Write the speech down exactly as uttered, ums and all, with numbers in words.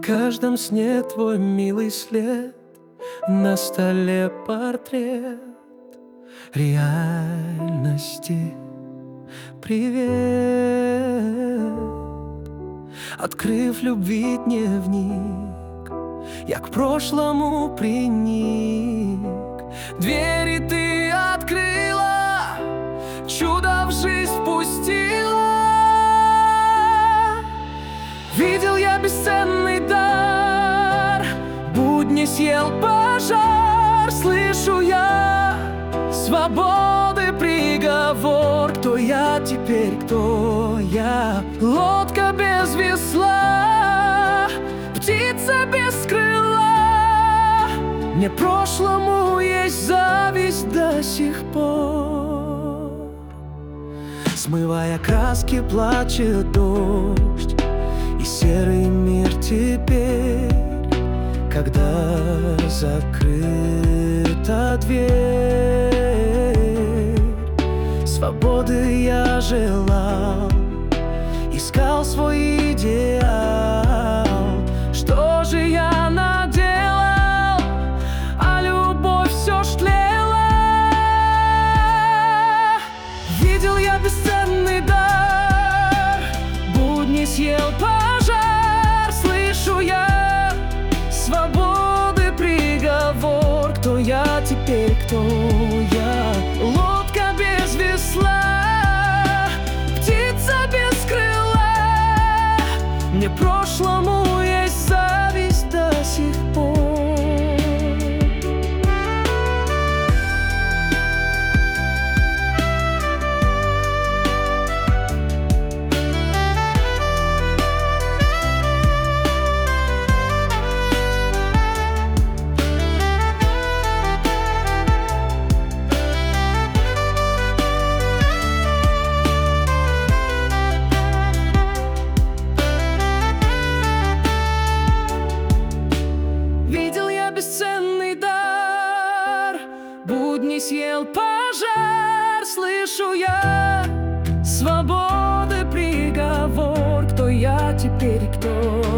каждом сне твой милый след, на столе портрет реальности. Привет. Открыв любви дневник, я к прошлому приник. Двери ты открыла, чудо в жизнь впустила. Видел я бесценный дар, будни съел пожар. Слышу я свободы приговор. Кто я теперь, кто я? Лодка без весла, птица без крыла. Мне прошлому есть зависть до сих пор. Смывая краски, плачет дождь, и серый мир теперь, когда закрыта дверь. Свободы я желал, искал свой идеал. Что же я наделал, а любовь все ж тлела. Видел я бесценный дар, будни съел пожар. Слышу я свободы приговор. Кто я теперь, кто я? Лодка без весла, птица без крыла. Мне прошлому есть зависть до сих пор. Бесценный дар, будни съел пожар. Слышу я свободы приговор. Кто я теперь, кто